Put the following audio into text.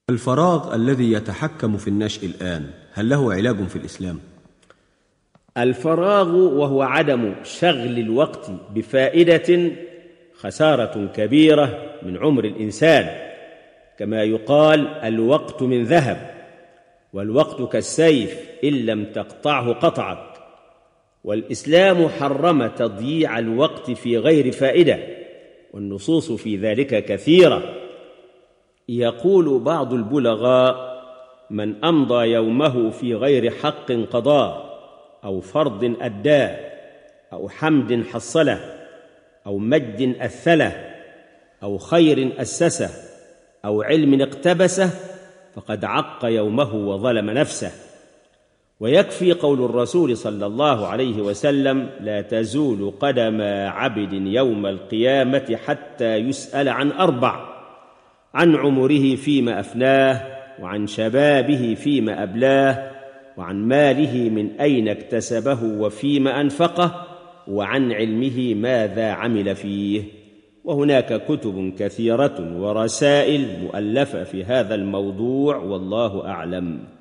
الفراغ الذي يتحكم في النشء الآن، هل له علاج في الإسلام؟ الفراغ وهو عدم شغل الوقت بفائدة خسارة كبيرة من عمر الإنسان، كما يقال: الوقت من ذهب، والوقت كالسيف إن لم تقطعه قطعك. والإسلام حرم تضييع الوقت في غير فائدة، والنصوص في ذلك كثيرة. يقول بعض البلغاء: من أمضى يومه في غير حق قضاه، أو فرض أداه، أو حمد حصله، أو مجد أثله، أو خير أسسه، أو علم اقتبسه، فقد عق يومه وظلم نفسه. ويكفي قول الرسول صلى الله عليه وسلم: لا تزول قدم عبد يوم القيامة حتى يسأل عن 4: عن عمره فيما أفناه، وعن شبابه فيما أبلاه، وعن ماله من أين اكتسبه وفيما أنفقه، وعن علمه ماذا عمل فيه. وهناك كتب كثيرة ورسائل مؤلفة في هذا الموضوع، والله أعلم.